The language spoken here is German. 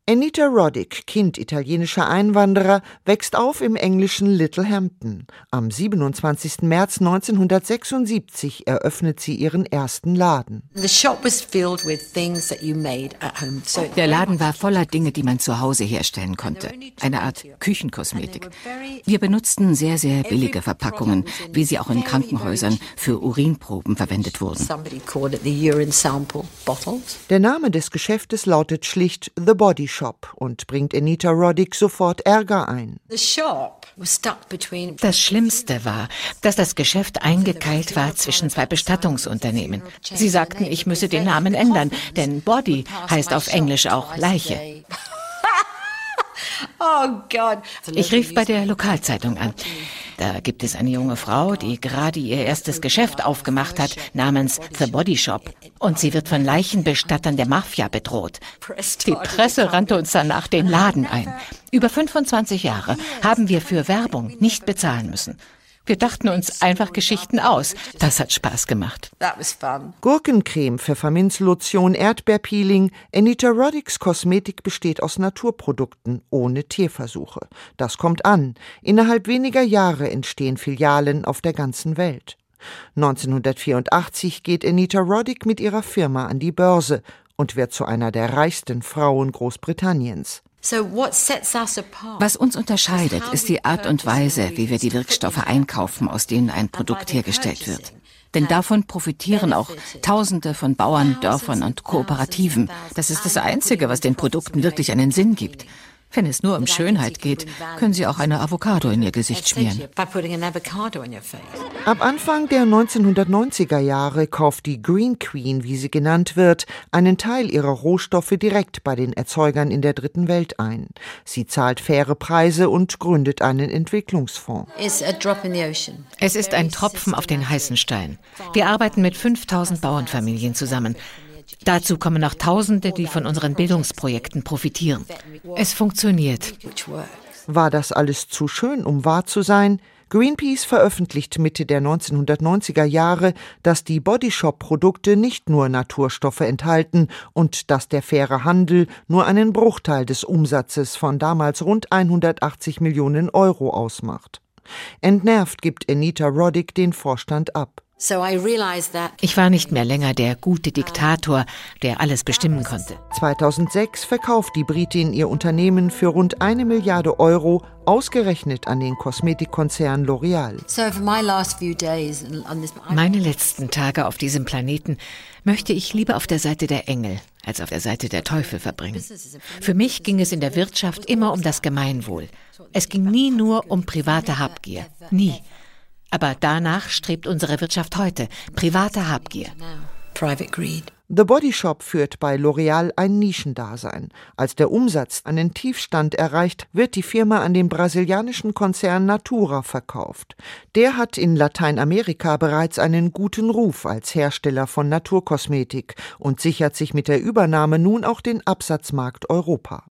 Anita Roddick, Kind italienischer Einwanderer, wächst auf im englischen Littlehampton. Am 27. März 1976 eröffnet sie ihren ersten Laden. Der Laden war voller Dinge, die man zu Hause herstellen konnte. Eine Art Küchenkosmetik. Wir benutzten sehr, sehr billige Verpackungen, wie sie auch in Krankenhäusern für Urinproben verwendet wurden. Der Name des Geschäftes lautet schlicht The Body Shop und bringt Anita Roddick sofort Ärger ein. Das Schlimmste war, dass das Geschäft eingekeilt war zwischen zwei Bestattungsunternehmen. Sie sagten, ich müsse den Namen ändern, denn Body heißt auf Englisch auch Leiche. Ich rief bei der Lokalzeitung an. Da gibt es eine junge Frau, die gerade ihr erstes Geschäft aufgemacht hat, namens The Body Shop. Und sie wird von Leichenbestattern der Mafia bedroht. Die Presse rannte uns danach den Laden ein. Über 25 Jahre haben wir für Werbung nicht bezahlen müssen. Wir dachten uns einfach Geschichten aus. Das hat Spaß gemacht. Gurkencreme, Pfefferminzlotion, Erdbeerpeeling. Anita Roddicks Kosmetik besteht aus Naturprodukten, ohne Tierversuche. Das kommt an. Innerhalb weniger Jahre entstehen Filialen auf der ganzen Welt. 1984 geht Anita Roddick mit ihrer Firma an die Börse und wird zu einer der reichsten Frauen Großbritanniens. Was uns unterscheidet, ist die Art und Weise, wie wir die Wirkstoffe einkaufen, aus denen ein Produkt hergestellt wird. Denn davon profitieren auch Tausende von Bauern, Dörfern und Kooperativen. Das ist das Einzige, was den Produkten wirklich einen Sinn gibt. Wenn es nur um Schönheit geht, können Sie auch eine Avocado in Ihr Gesicht schmieren. Ab Anfang der 1990er Jahre kauft die Green Queen, wie sie genannt wird, einen Teil ihrer Rohstoffe direkt bei den Erzeugern in der Dritten Welt ein. Sie zahlt faire Preise und gründet einen Entwicklungsfonds. Es ist ein Tropfen auf den heißen Stein. Wir arbeiten mit 5000 Bauernfamilien zusammen. Dazu kommen noch Tausende, die von unseren Bildungsprojekten profitieren. Es funktioniert. War das alles zu schön, um wahr zu sein? Greenpeace veröffentlicht Mitte der 1990er Jahre, dass die Bodyshop-Produkte nicht nur Naturstoffe enthalten und dass der faire Handel nur einen Bruchteil des Umsatzes von damals rund 180 Millionen Euro ausmacht. Entnervt gibt Anita Roddick den Vorstand ab. Ich war nicht mehr länger der gute Diktator, der alles bestimmen konnte. 2006 verkauft die Britin ihr Unternehmen für rund 1 Milliarde Euro, ausgerechnet an den Kosmetikkonzern L'Oreal. Meine letzten Tage auf diesem Planeten möchte ich lieber auf der Seite der Engel als auf der Seite der Teufel verbringen. Für mich ging es in der Wirtschaft immer um das Gemeinwohl. Es ging nie nur um private Habgier. Nie. Aber danach strebt unsere Wirtschaft heute. Private Habgier. The Body Shop führt bei L'Oreal ein Nischendasein. Als der Umsatz einen Tiefstand erreicht, wird die Firma an den brasilianischen Konzern Natura verkauft. Der hat in Lateinamerika bereits einen guten Ruf als Hersteller von Naturkosmetik und sichert sich mit der Übernahme nun auch den Absatzmarkt Europa.